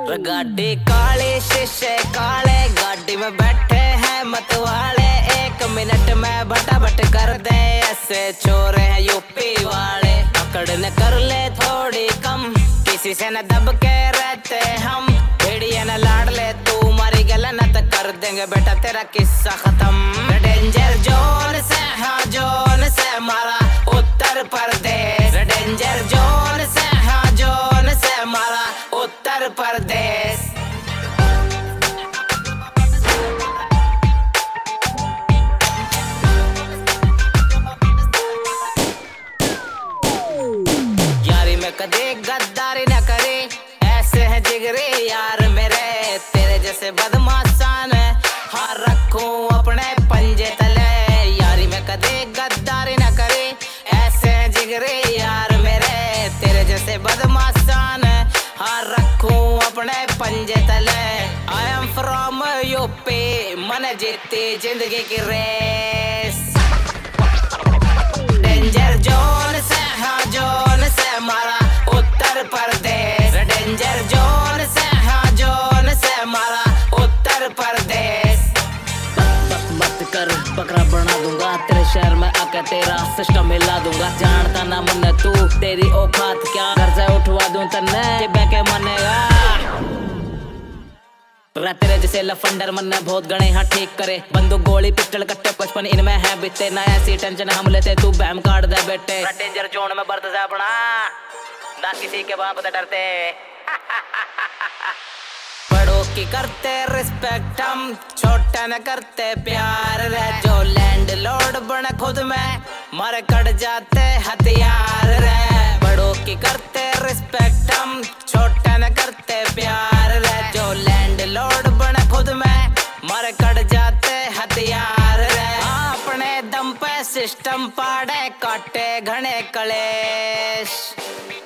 गाड़ी काले शीशे काले, गाड़ी में बैठे हैं मतवाले। 1 मिनट में भटाभट कर दे, ऐसे चोर हैं यूपी वाले। पकड़ने कर ले थोड़ी कम, किसी से न दब के रहते हम। भेड़िया न लाड़ ले तू मारी गला न तो कर देंगे बेटा तेरा किस्सा खत्म। डेंजर जोन से, हाँ जोन से मारा उत्तर प्रदेश। डेंजर जोन से, हाँ जोन से मारा उत्तर प्रदेश। यारी में कदे गद्दारी न करे, ऐसे है जिगरे यार मेरे। तेरे जैसे बदमाशान है हाँ रखूं अपने पंजे तले। यारी में कदे गद्दारी न करे, ऐसे है जिगरे यार मेरे। तेरे जैसे बदमाशान है हाँ रखूं अपने पंजे तले। आई एम फ्रॉम यूपी, मन जीती जिंदगी की रेस। डेंजर जोन से, हाँ जोन से मारा उत्तर प्रदेश। डेंजर जोन से, हाँ जोन से मारा उत्तर प्रदेश। मत कर बकरा बना दूंगा, तेरे शहर में आकर तेरा सिस्टम हिला दूंगा। जानता ना मन तू तेरी औकात क्या, घर से उठवा दूं तन्ने ये बैके मनेगा। तेरे जैसे लफंडर मन बहुत गणे हाँ ठीक करे। बंदूक गोली पिस्टल कट्टे 55 इनमें है बिते। ना ऐसी टेंशन हम लेते तू बैम काट दे बेटे। डेंजर जोन में बरत से अपना ना किसी के बाप से डरते। बड़ों की करते रिस्पेक्ट हम, छोटा न करते प्यार रे। जो लैंड लॉर्ड बने खुद में मारे कट जाते हथियार रे। बड़ों की करते रिस्पेक्ट हम, छोटा न करते प्यार रे। जो लैंड लॉर्ड बने खुद में मारे कट जाते हथियार रे। अपने दम पे सिस्टम पाड़े काटे घने कलेश।